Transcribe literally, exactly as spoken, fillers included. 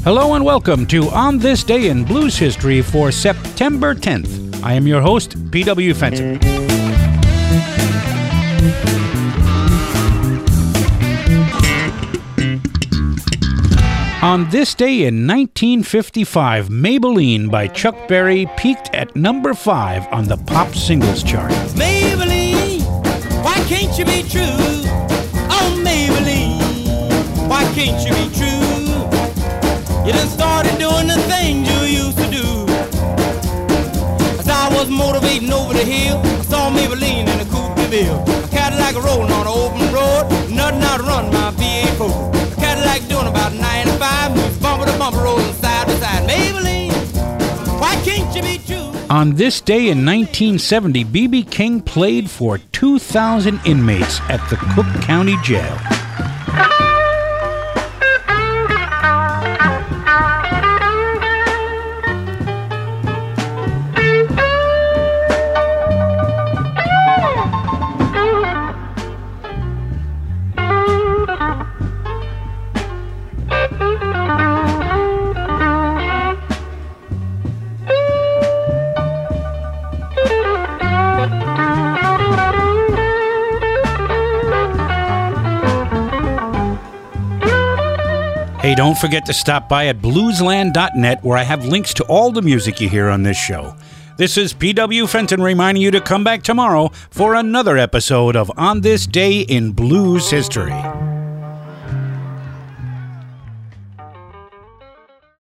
Hello and welcome to On This Day in Blues History for September tenth. I am your host, P W Fenton. On this day in nineteen fifty-five, Maybelline by Chuck Berry peaked at number five on the pop singles chart. Maybelline, why can't you be true? Oh, Maybelline, why can't you be true? You done started doing the things you used to do. As I was motivating over the hill, I saw Maybelline in a coupe de ville. A Cadillac rolling on an open road, nothing out to run my V eight Ford. A Cadillac doing about ninety-five, moves bumper to bumper, rolling side to side. Maybelline, why can't you be true? On this day in nineteen seventy, B B King played for two thousand inmates at the Cook County Jail. Hey, don't forget to stop by at bluesland dot net where I have links to all the music you hear on this show. This is P W Fenton reminding you to come back tomorrow for another episode of On This Day in Blues History.